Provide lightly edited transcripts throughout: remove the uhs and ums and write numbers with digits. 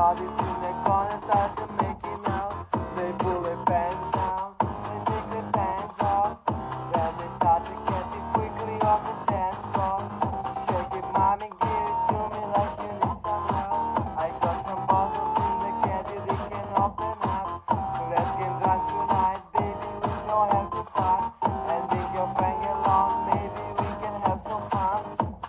shawties in the corner start to making out. They pull their pants down, they take their pants off. Then they start to get it quickly on the dance floor. Shake it, mommy, give it to me like you need some love. I got some bottles in the caddy, they can open up. Let's get drunk tonight, baby, we don't have to fun. And if your friend get along, maybe we can have some fun.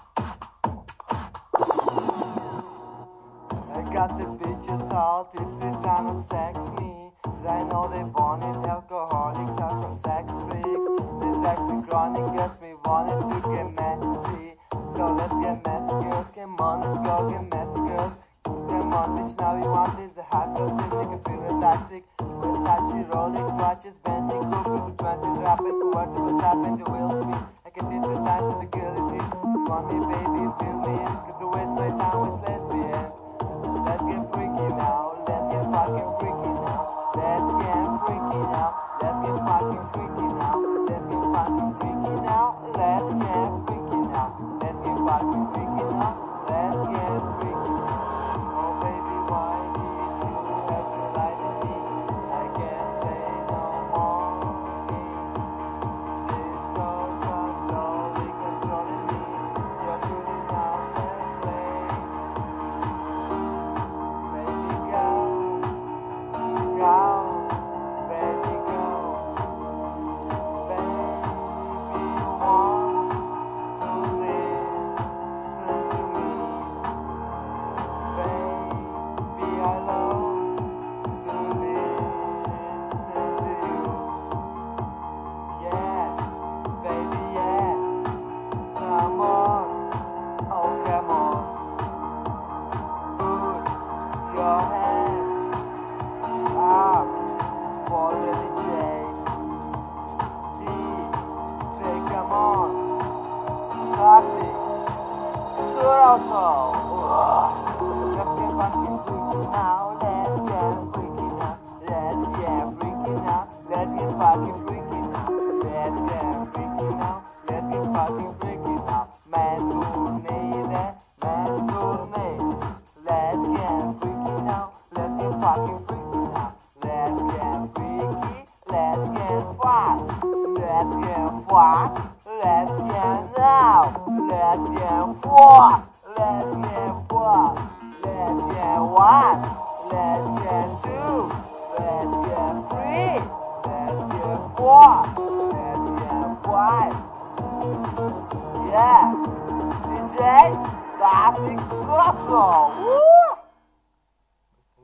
I got these bitches all tipsy trying to sex me. I know they want it, alcoholics are some sex freaks. This sexy chronic gets me wanted to get messy. So let's get messy, girls, come on, let's go get messy, girls. Come on, bitch, now we want this, the hot girl shit, make you feel it toxic. Versace, Rolex, watches, Bentley, cool, 220, dropping, quarter to top, and the wheel speed. I can taste the dance of the girl is here. If you want me, baby, feel me in, cause I waste my time with lesbians. Let's get freaky now, let's get fucking freaky now. Let's get freaky now, let's get fucking freaky now. Let's get fucking freaky now, let's get freaky now. Let's get fucking freaky now, let's get freaky now. Oh baby, why did you have to lie to me? I can't play no more games. This soul just slowly controlling me. You're putting out the flame. Baby, go, go, baby, go. Baby, you want to listen to me. Baby, I love to listen to you. Yeah, baby, yeah. Come on, oh come on. Put your hands up for the DJ. DJ, come on. Stasi, Surato. Let's get fucking freaky now. Let's get freaky now. Let's get freaky now. Let's get fucking freaky now. Let's get freaky now. Let's get fucking freaky now. Man turné, man turné. Let's get freaky now. Let's get fucking freaky now. Let's get freaky. Let's get fuck. Let's get fuck. Let's get now. Let's get fuck. Let's get fuck. Let's get one. Let's get two. Let's get three. Let's get four. Let's get five. Yeah. DJ Stasi Surato. Woo!